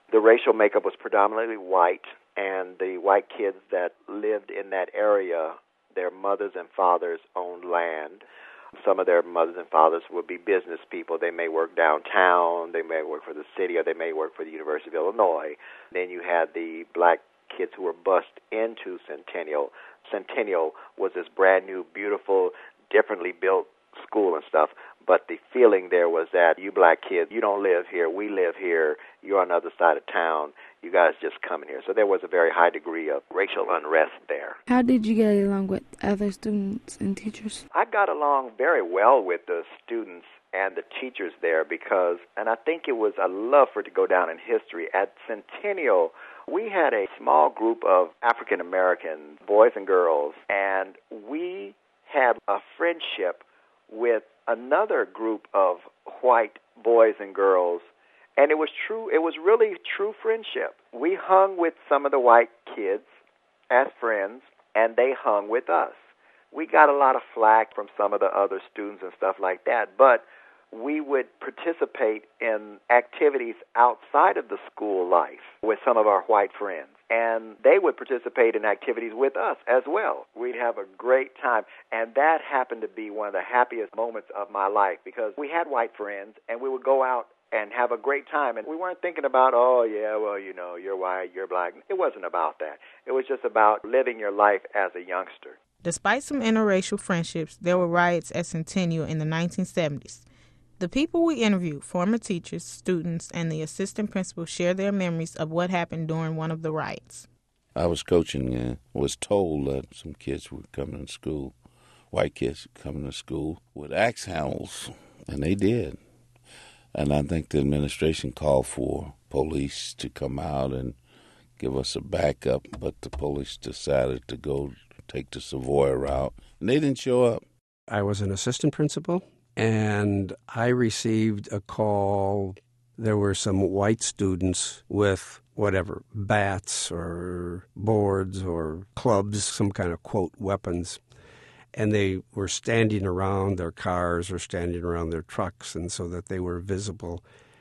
The racial makeup was predominantly white, and the white kids that lived in that area, their mothers and fathers owned land. Some of their mothers and fathers would be business people. They may work downtown, they may work for the city, or they may work for the University of Illinois. Then you had the black kids who were bused into Centennial. Centennial was this brand new, beautiful, differently built school and stuff, but the feeling there was that you black kids, you don't live here, we live here, you're on the other side of town, you guys just come in here. So there was a very high degree of racial unrest there. How did you get along with other students and teachers? I got along very well with the students and the teachers there because, and I think it was, I love for it to go down in history, at Centennial, we had a small group of African American boys and girls, and we had a friendship with another group of white boys and girls, and it was really true friendship. We hung with some of the white kids as friends, and they hung with us. We got a lot of flack from some of the other students and stuff like that, but we would participate in activities outside of the school life with some of our white friends. And they would participate in activities with us as well. We'd have a great time. And that happened to be one of the happiest moments of my life because we had white friends and we would go out and have a great time. And we weren't thinking about, oh, yeah, well, you know, you're white, you're black. It wasn't about that. It was just about living your life as a youngster. Despite some interracial friendships, there were riots at Centennial in the 1970s. The people we interviewed, former teachers, students, and the assistant principal, share their memories of what happened during one of the riots. I was coaching and was told that some kids were coming to school, white kids coming to school with axe handles, and they did. And I think the administration called for police to come out and give us a backup, but the police decided to go take the Savoy route, and they didn't show up. I was an assistant principal. And I received a call. There were some white students with whatever, bats or boards or clubs, some kind of, quote, weapons. And they were standing around their cars or standing around their trucks, and so that they were visible.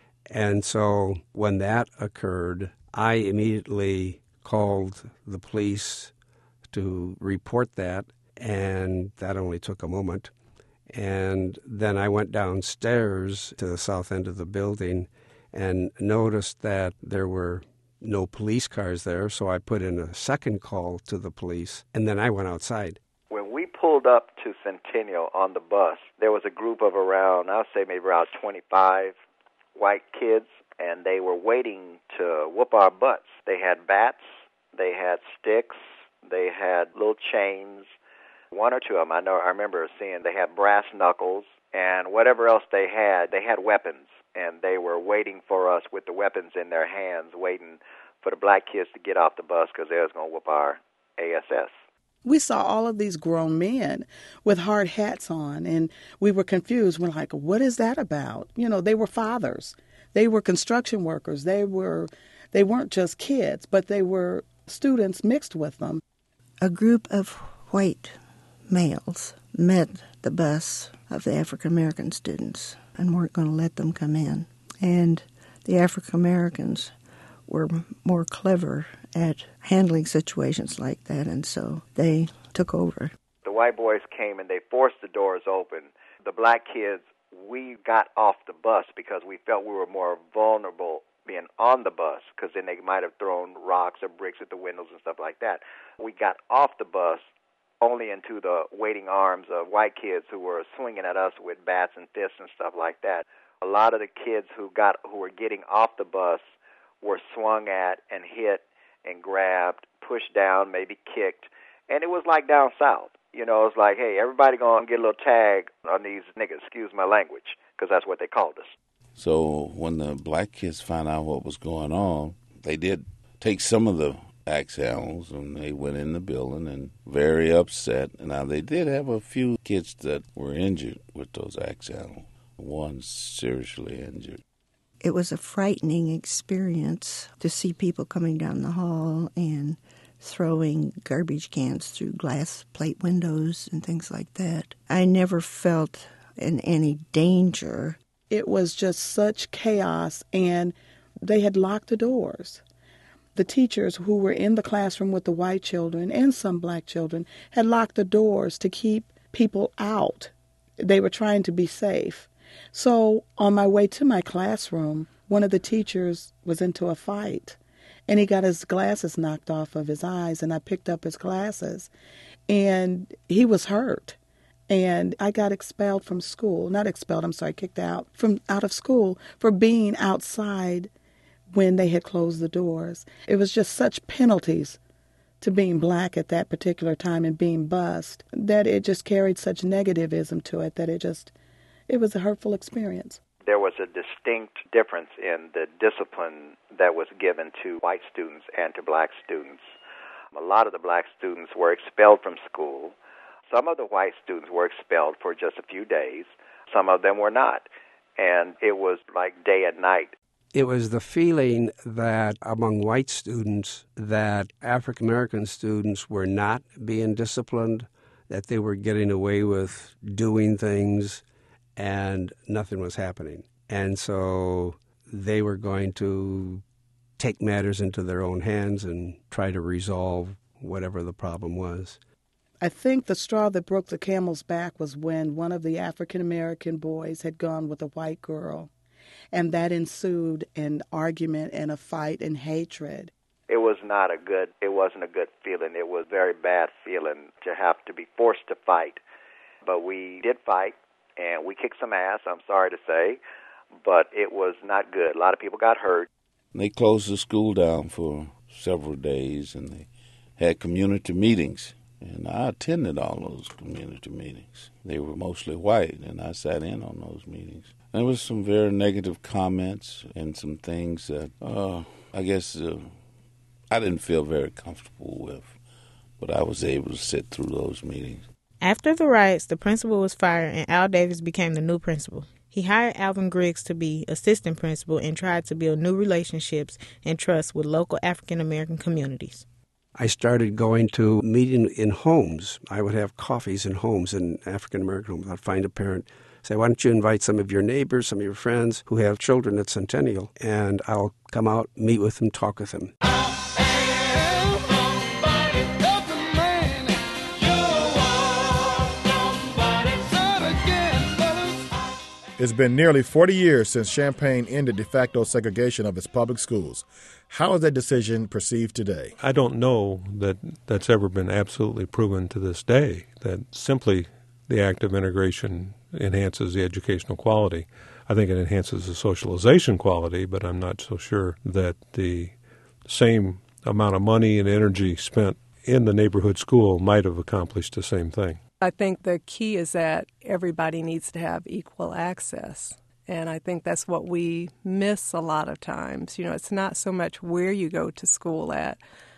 And so when that occurred, I immediately called the police to report that, and that only took a moment. And then I went downstairs to the south end of the building and noticed that there were no police cars there, so I put in a second call to the police, and then I went outside. When we pulled up to Centennial on the bus, there was a group of around, I'll say maybe around 25 white kids, and they were waiting to whoop our butts. They had bats, they had sticks, they had little chains. One or two of them, I remember seeing they had brass knuckles and whatever else they had weapons. And they were waiting for us with the weapons in their hands, waiting for the black kids to get off the bus because they was going to whoop our ASS. We saw all of these grown men with hard hats on, and we were confused. We're like, what is that about? You know, they were fathers. They were construction workers. They weren't just kids, but they were students mixed with them. A group of white males met the bus of the African-American students and weren't going to let them come in. And the African-Americans were more clever at handling situations like that, and so they took over. The white boys came and they forced the doors open. The black kids, we got off the bus because we felt we were more vulnerable being on the bus because then they might have thrown rocks or bricks at the windows and stuff like that. We got off the bus only into the waiting arms of white kids who were swinging at us with bats and fists and stuff like that. A lot of the kids who were getting off the bus were swung at and hit and grabbed, pushed down, maybe kicked, and it was like down south. You know, it's like, hey, everybody gonna get a little tag on these niggas, excuse my language, because that's what they called us. So when the black kids found out what was going on, they did take some of the axe handles, and they went in the building and very upset. Now, they did have a few kids that were injured with those axe handles. One seriously injured. It was a frightening experience to see people coming down the hall and throwing garbage cans through glass plate windows and things like that. I never felt in any danger. It was just such chaos, and they had locked the doors. The teachers who were in the classroom with the white children and some black children had locked the doors to keep people out. They were trying to be safe. So on my way to my classroom, one of the teachers was into a fight, and he got his glasses knocked off of his eyes, and I picked up his glasses, and he was hurt. And I got expelled from school. Not expelled, kicked out of school for being outside when they had closed the doors. It was just such penalties to being black at that particular time and being bused that it just carried such negativism to it that it was a hurtful experience. There was a distinct difference in the discipline that was given to white students and to black students. A lot of the black students were expelled from school. Some of the white students were expelled for just a few days. Some of them were not. And it was like day and night. It was the feeling that among white students that African American students were not being disciplined, that they were getting away with doing things and nothing was happening. And so they were going to take matters into their own hands and try to resolve whatever the problem was. I think the straw that broke the camel's back was when one of the African American boys had gone with a white girl, and that ensued an argument and a fight and hatred. It wasn't a good feeling. It was a very bad feeling to have to be forced to fight. But we did fight, and we kicked some ass, I'm sorry to say, but it was not good. A lot of people got hurt. They closed the school down for several days, and they had community meetings. And I attended all those community meetings. They were mostly white, and I sat in on those meetings. There was some very negative comments and some things that I guess I didn't feel very comfortable with, but I was able to sit through those meetings. After the riots, the principal was fired, and Al Davis became the new principal. He hired Alvin Griggs to be assistant principal and tried to build new relationships and trust with local African American communities. I started going to meeting in homes. I would have coffees in homes, in African-American homes. I'd find a parent, say, why don't you invite some of your neighbors, some of your friends who have children at Centennial, and I'll come out, meet with them, talk with them. It's been nearly 40 years since Champaign ended de facto segregation of its public schools. How is that decision perceived today? I don't know that that's ever been absolutely proven to this day, that simply the act of integration enhances the educational quality. I think it enhances the socialization quality, but I'm not so sure that the same amount of money and energy spent in the neighborhood school might have accomplished the same thing. I think the key is that everybody needs to have equal access. And I think that's what we miss a lot of times. You know, it's not so much where you go to school at,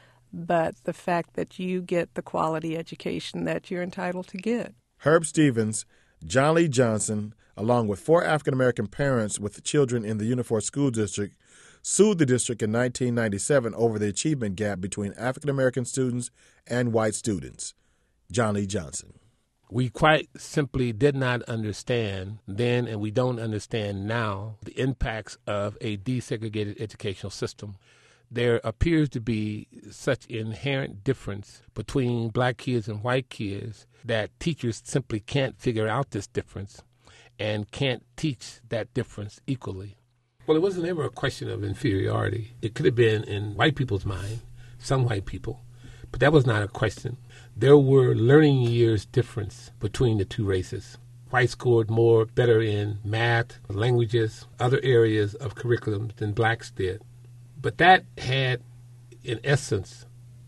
but the fact that you get the quality education that you're entitled to get. Herb Stevens, John Lee Johnson, along with 4 African-American parents with children in the Unifor School District, sued the district in 1997 over the achievement gap between African-American students and white students. John Lee Johnson. We quite simply did not understand then, and we don't understand now, the impacts of a desegregated educational system. There appears to be such inherent difference between black kids and white kids that teachers simply can't figure out this difference and can't teach that difference equally. Well, it wasn't ever a question of inferiority. It could have been in white people's mind, some white people, but that was not a question. There were learning years difference between the two races. Whites scored better in math, languages, other areas of curriculum than blacks did. But that had, in essence,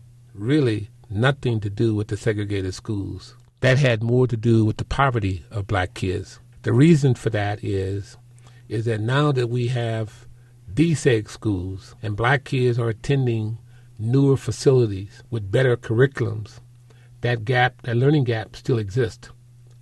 really nothing to do with the segregated schools. That had more to do with the poverty of black kids. The reason for that is that now that we have deseg schools and black kids are attending newer facilities with better curriculums, that learning gap still exists.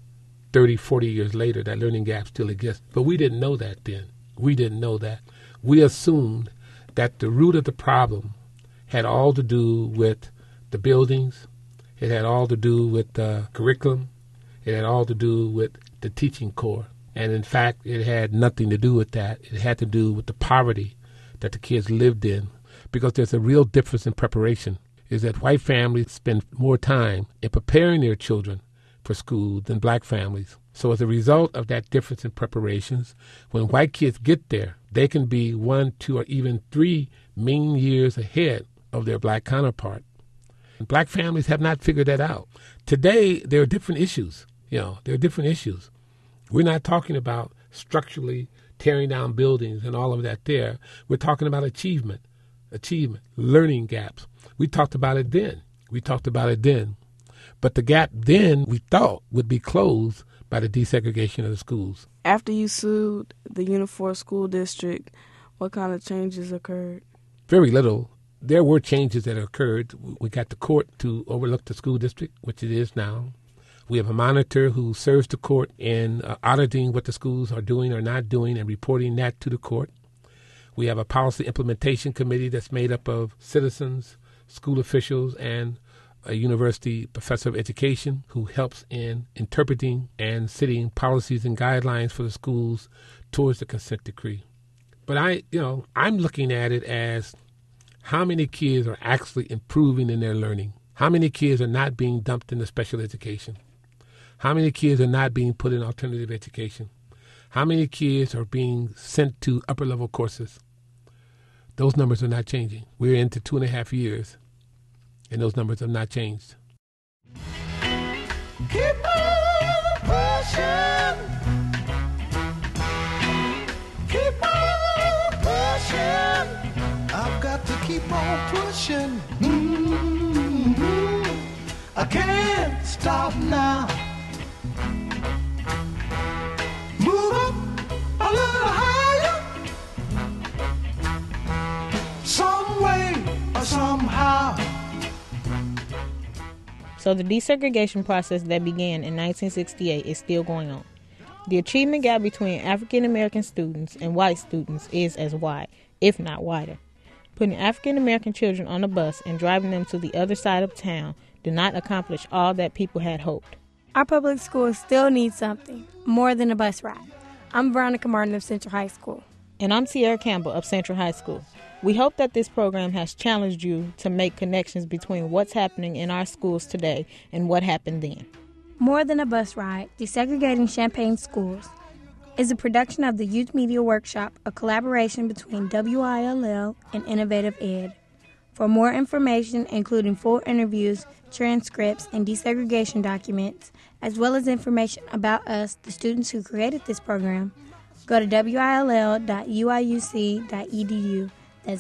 30, 40 years later, that learning gap still exists. But we didn't know that then. We didn't know that. We assumed that the root of the problem had all to do with the buildings. It had all to do with the curriculum. It had all to do with the teaching core. And in fact, it had nothing to do with that. It had to do with the poverty that the kids lived in, because there's a real difference in preparation, is that white families spend more time in preparing their children for school than black families. So as a result of that difference in preparations, when white kids get there, they can be 1, 2, or even 3 mean years ahead of their black counterpart. And black families have not figured that out. Today, there are different issues. There are different issues. We're not talking about structurally tearing down buildings and all of that there. We're talking about achievement, learning gaps. We talked about it then. But the gap then we thought would be closed by the desegregation of the schools. After you sued the Unifor School District, what kind of changes occurred? Very little. There were changes that occurred. We got the court to overlook the school district, which it is now. We have a monitor who serves the court in auditing what the schools are doing or not doing and reporting that to the court. We have a policy implementation committee that's made up of citizens, school officials, and a university professor of education who helps in interpreting and setting policies and guidelines for the schools towards the consent decree. But I'm looking at it as how many kids are actually improving in their learning? How many kids are not being dumped into special education? How many kids are not being put in alternative education? How many kids are being sent to upper-level courses? Those numbers are not changing. We're into 2.5 years, and those numbers have not changed. Keep on pushing. Keep on pushing. I've got to keep on pushing. I can't stop now. Move up a little higher. Some way or somehow. So the desegregation process that began in 1968 is still going on. The achievement gap between African American students and white students is as wide, if not wider. Putting African American children on a bus and driving them to the other side of town did not accomplish all that people had hoped. Our public schools still need something more than a bus ride. I'm Veronica Martin of Central High School. And I'm Sierra Campbell of Central High School. We hope that this program has challenged you to make connections between what's happening in our schools today and what happened then. More Than a Bus Ride, Desegregating Champaign Schools is a production of the Youth Media Workshop, a collaboration between WILL and Innovative Ed. For more information, including full interviews, transcripts, and desegregation documents, as well as information about us, the students who created this program, go to will.uiuc.edu. That's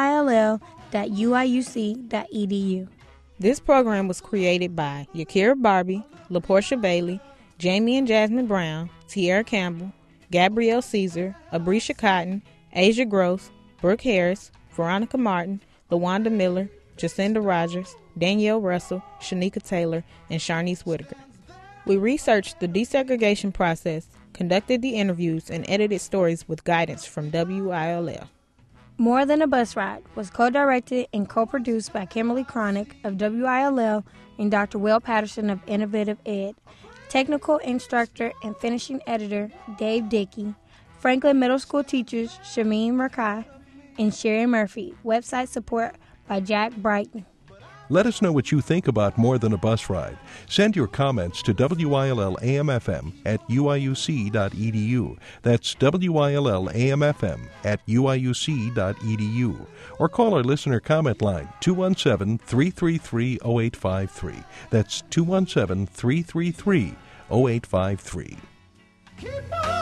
will.uiuc.edu. This program was created by Yakira Barbie, LaPortia Bailey, Jamie and Jasmine Brown, Tierra Campbell, Gabrielle Caesar, Abrisha Cotton, Asia Gross, Brooke Harris, Veronica Martin, LaWanda Miller, Jacinda Rogers, Danielle Russell, Shanika Taylor, and Sharnice Whitaker. We researched the desegregation process, conducted the interviews, and edited stories with guidance from WILL. More Than a Bus Ride was co-directed and co-produced by Kimberly Cronick of WILL and Dr. Will Patterson of Innovative Ed. Technical instructor and finishing editor Dave Dickey. Franklin Middle School teachers Shameen Rakai and Sherry Murphy. Website support by Jack Brighton. Let us know what you think about More Than a Bus Ride. Send your comments to WILL-AM-FM@uiuc.edu. That's WILL-AM-FM@uiuc.edu. Or call our listener comment line, 217-333-0853. That's 217-333-0853. Keep on